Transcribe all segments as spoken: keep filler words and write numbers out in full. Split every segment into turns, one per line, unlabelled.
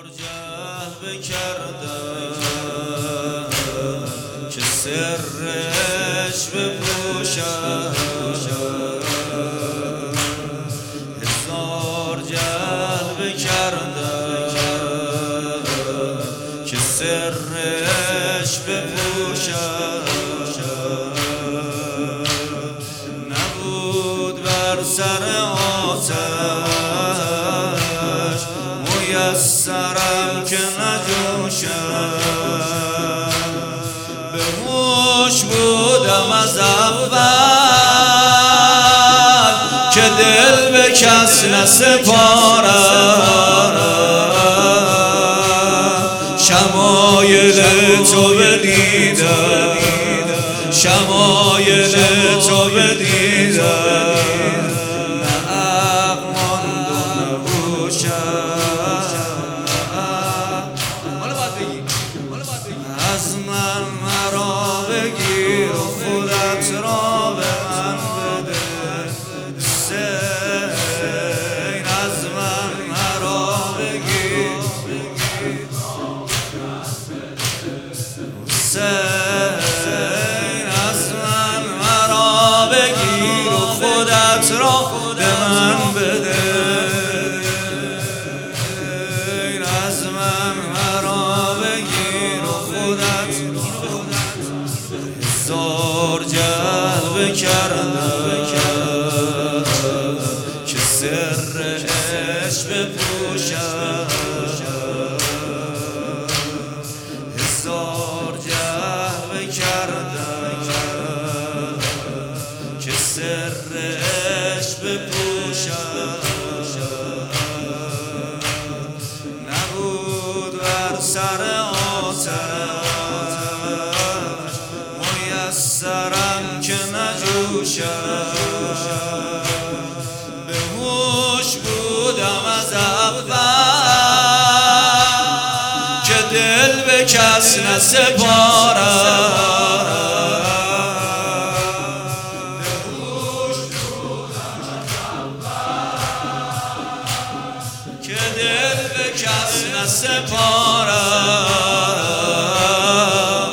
جلب کردم که سرش بپوشم، هزار جلب کردم که سرش بپوشم، نبود بر سر آتش میسرم که نجوشم، به هوش بودم از اول که دل به کس نسپارم، شمایل تو بدیدم، شمایل تو بدیدم، نه عقل ماند و از من مرا بگیر و خودت را به من بده حسین، از من مرا بگیر حسین، از من مرا بگیر و خودت را به من بده، از من مرا بگیر و خودت هزار جلب کردم که سرش بپوشم، هزار جلب کردم که سرش بپوشم، نبود بر سر آتش میسرم که نجوشم، به هوش بودم از اول که دل به کس نسپارم، به هوش بودم از اول که دل به کس نسپارم،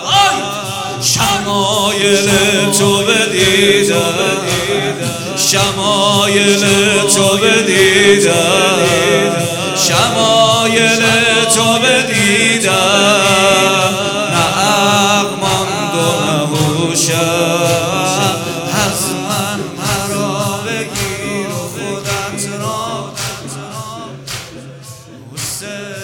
شمایل تو بدیدم، شمایل تو بدیدم، شمایل تو بدیدم، نه عقل ماند و نه هوشم، از من مرا بگیر و خودت را حسین.